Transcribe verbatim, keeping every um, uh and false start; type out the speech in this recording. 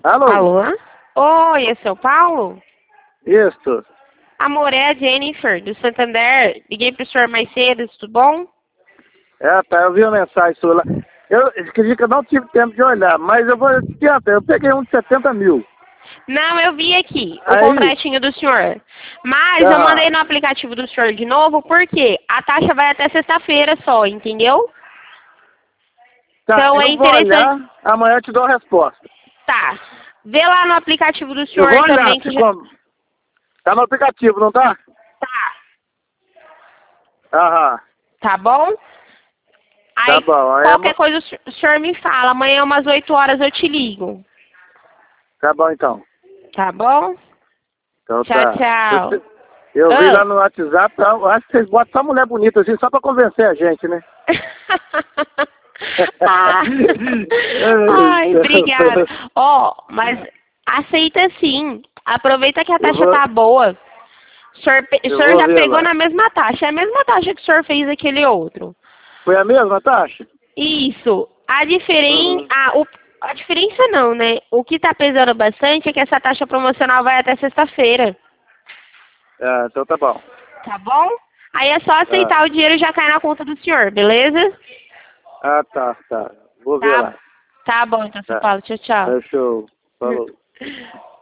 Alô? Alô? Oi, é seu Paulo? Isso. Amor, é a Jennifer, do Santander. Liguei pro senhor mais cedo, tudo bom? É, tá, eu vi a mensagem sua lá. Eu escrevi que eu não tive tempo de olhar, mas eu vou te adiantar, eu peguei um de setenta mil. Não, eu vi aqui o Aí, contratinho do senhor. Mas eu tá, mandei no aplicativo do senhor de novo, porque a taxa vai até sexta-feira só, entendeu? tá, Então é eu vou interessante. olhar, amanhã eu te dou a resposta. Tá. Vê lá no aplicativo do Eu vou senhor olhar, também que se já. como. Tá no aplicativo, não tá? Tá. Aham, Tá bom? tá Aí, bom. Aí, qualquer ama- coisa o senhor o senhor me fala. Amanhã, umas oito horas, eu te ligo. tá bom então. Tá bom? Então Tchau, tá. tchau. Eu, eu vi lá Ah. no WhatsApp, eu acho que vocês botam só mulher bonita assim, só pra convencer a gente, né? Ah. Ai, obrigada. Ó, mas aceita sim. Aproveita que a Eu taxa vou, tá boa. O senhor, pe- o eu senhor vou já ver pegou lá. na mesma taxa. É a mesma taxa que o senhor fez aquele outro. Foi a mesma taxa? Isso. A diferença... Uhum. A, o- a diferença não, né? O que tá pesando bastante é que essa taxa promocional vai até sexta-feira. É, então tá bom. Tá bom? Aí é só Ah, aceitar o dinheiro e já cai na conta do senhor, beleza? ah tá, tá. Vou ver Tá, lá. tá bom, então, seu Tá. Paulo. Tchau, tchau. É show. Falou.